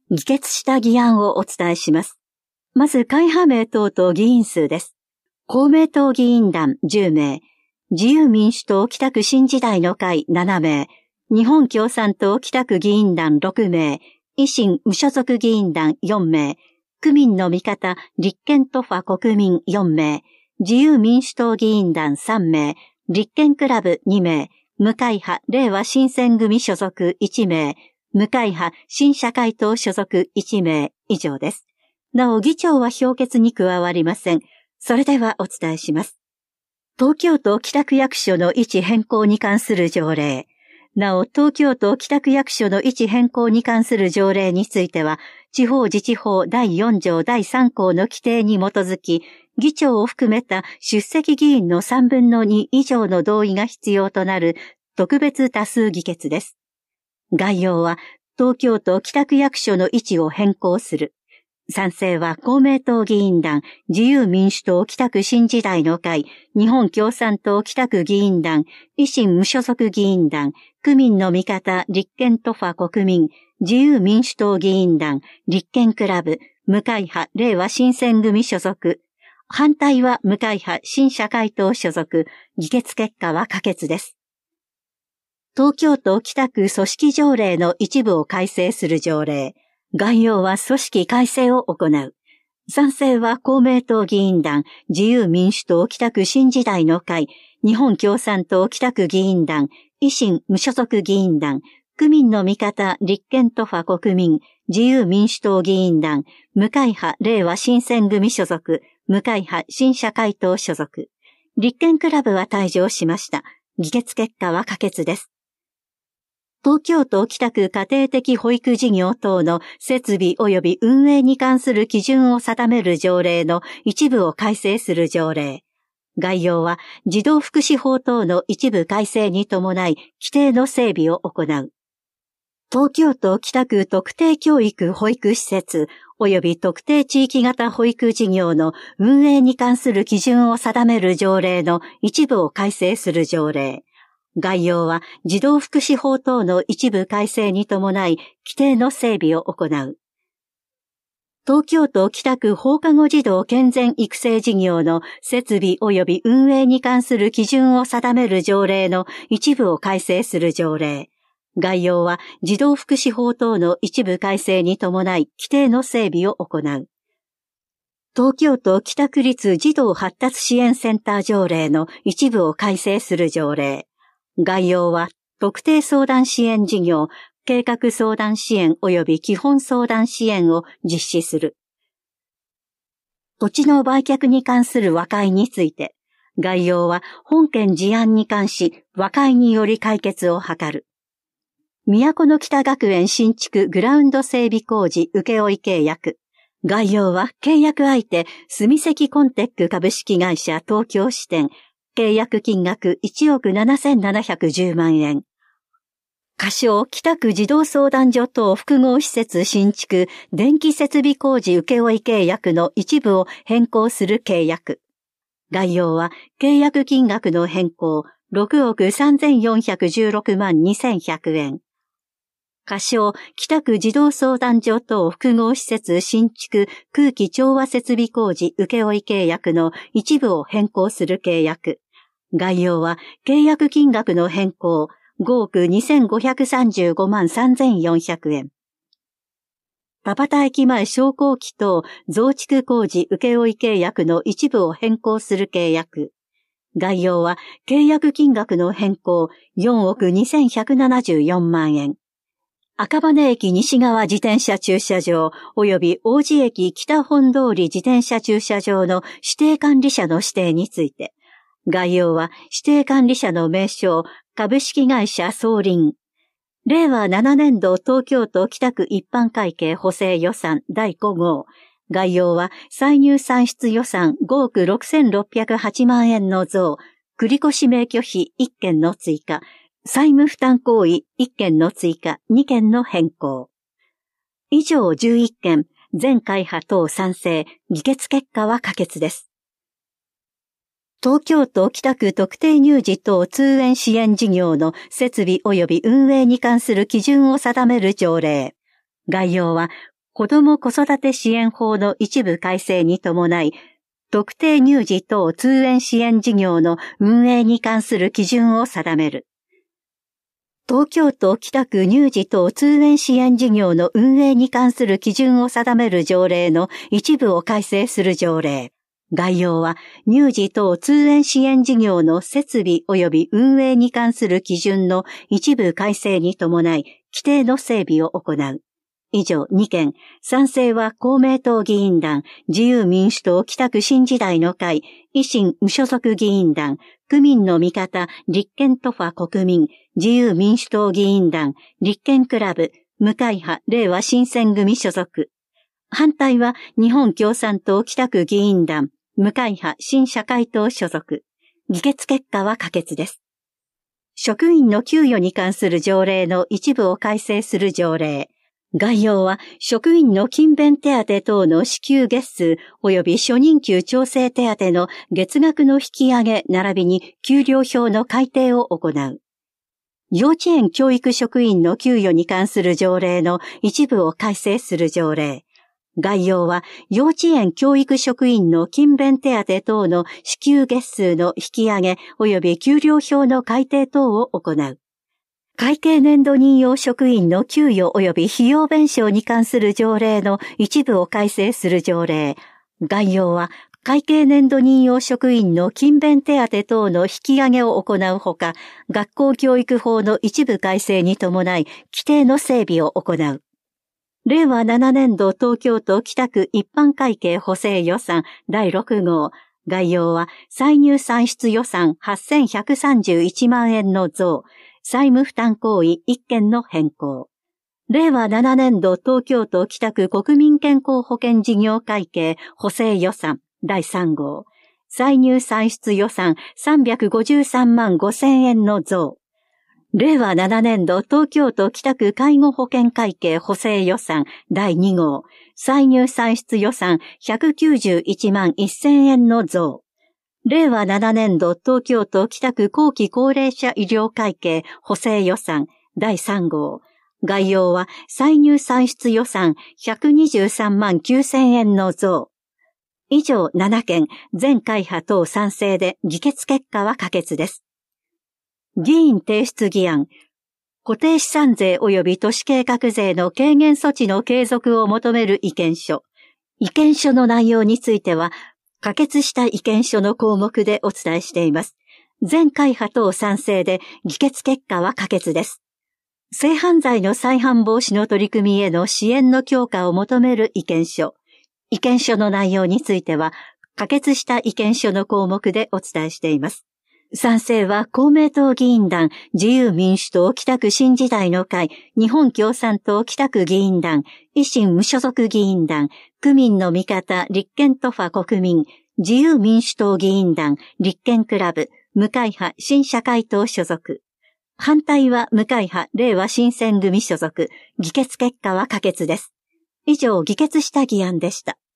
議決した議案をお伝えします。まず、会派名等々議員数です。公明党議員団10名、自由民主党北区新時代の会7名、日本共産党北区議員団6名、維新無所属議員団4名、区民の味方立憲都ファ国民4名、自由民主党議員団3名、立憲クラブ2名、無会派令和新選組所属1名、無会派新社会党所属1名以上です。なお議長は評決に加わりません。それではお伝えします。東京都北区役所の位置変更に関する条例。なお、東京都北区役所の位置変更に関する条例については、地方自治法第4条第3項の規定に基づき、議長を含めた出席議員の3分の2以上の同意が必要となる特別多数議決です。概要は、東京都北区役所の位置を変更する。賛成は公明党議員団、自由民主党北区新時代の会、日本共産党北区議員団、維新無所属議員団、区民の味方立憲都ファ国民、自由民主党議員団、立憲クラブ、無会派令和新選組所属。反対は無会派新社会党所属。議決結果は可決です。東京都北区組織条例の一部を改正する条例。概要は組織改正を行う。賛成は公明党議員団、自由民主党北区新時代の会、日本共産党北区議員団、維新無所属議員団、区民の味方立憲都ファ国民、自由民主党議員団、無会派令和新選組所属、無会派新社会党所属。立憲クラブは退場しました。議決結果は可決です。東京都北区家庭的保育事業等の設備及び運営に関する基準を定める条例の一部を改正する条例。概要は児童福祉法等の一部改正に伴い規定の整備を行う。東京都北区特定教育保育施設及び特定地域型保育事業の運営に関する基準を定める条例の一部を改正する条例。概要は児童福祉法等の一部改正に伴い規定の整備を行う。東京都北区放課後児童健全育成事業の設備及び運営に関する基準を定める条例の一部を改正する条例。概要は児童福祉法等の一部改正に伴い規定の整備を行う。東京都北区立児童発達支援センター条例の一部を改正する条例。概要は特定相談支援事業、計画相談支援及び基本相談支援を実施する。土地の売却に関する和解について、概要は本件事案に関し和解により解決を図る。都の北学園新築グラウンド整備工事請負契約。概要は契約相手、住関コンテック株式会社東京支店。契約金額1億7710万円。仮称北区児童相談所等複合施設新築電気設備工事請負契約の一部を変更する契約。概要は契約金額の変更6億3416万2100円。仮称北区児童相談所等複合施設新築空気調和設備工事請負契約の一部を変更する契約。概要は契約金額の変更5億2535万3400円。田端駅前昇降機等増築工事請負契約の一部を変更する契約。概要は契約金額の変更4億2174万円。赤羽駅西側自転車駐車場及び王子駅北本通り自転車駐車場の指定管理者の指定について、概要は指定管理者の名称株式会社総林。令和7年度東京都北区一般会計補正予算第5号。概要は歳入算出予算5億6608万円の増、繰越免許費1件の追加。債務負担行為1件の追加2件の変更。以上11件、全会派等賛成、議決結果は可決です。東京都北区特定乳児等通園支援事業の設備及び運営に関する基準を定める条例。概要は子ども子育て支援法の一部改正に伴い、特定乳児等通園支援事業の運営に関する基準を定める。東京都北区乳児等通園支援事業の運営に関する基準を定める条例の一部を改正する条例。概要は、乳児等通園支援事業の設備及び運営に関する基準の一部改正に伴い、規定の整備を行う。以上2件、賛成は公明党議員団、自由民主党北区新時代の会、維新無所属議員団、区民の味方、立憲都ファ国民、自由民主党議員団、立憲クラブ、無会派、令和新選組所属。反対は日本共産党北区議員団、無会派、新社会党所属。議決結果は可決です。職員の給与に関する条例の一部を改正する条例。概要は、職員の勤勉手当等の支給月数及び初任給調整手当の月額の引き上げ並びに給料表の改定を行う。幼稚園教育職員の給与に関する条例の一部を改正する条例。概要は、幼稚園教育職員の勤勉手当等の支給月数の引き上げ及び給料表の改定等を行う。会計年度任用職員の給与及び費用弁償に関する条例の一部を改正する条例。概要は、会計年度任用職員の勤勉手当等の引き上げを行うほか、学校教育法の一部改正に伴い、規定の整備を行う。令和7年度東京都北区一般会計補正予算第6号。概要は、歳入算出予算8131万円の増。債務負担行為1件の変更。令和7年度東京都北区国民健康保険事業会計補正予算第3号。歳入算出予算353万5千円の増。令和7年度東京都北区介護保険会計補正予算第2号。歳入算出予算191万1千円の増。令和7年度東京都北区後期高齢者医療会計補正予算第3号。概要は歳入算出予算123万9千円の増。以上7件、全会派等賛成で議決結果は可決です。議員提出議案。固定資産税及び都市計画税の軽減措置の継続を求める意見書。意見書の内容については、可決した意見書の項目でお伝えしています。全会派等賛成で議決結果は可決です。性犯罪の再犯防止の取り組みへの支援の強化を求める意見書。意見書の内容については、可決した意見書の項目でお伝えしています。賛成は公明党議員団、自由民主党北区新時代の会、日本共産党北区議員団、維新無所属議員団、区民の味方、立憲都ファ国民、自由民主党議員団、立憲クラブ、無会派、新社会党所属。反対は無会派、令和新選組所属。議決結果は可決です。以上、議決した議案でした。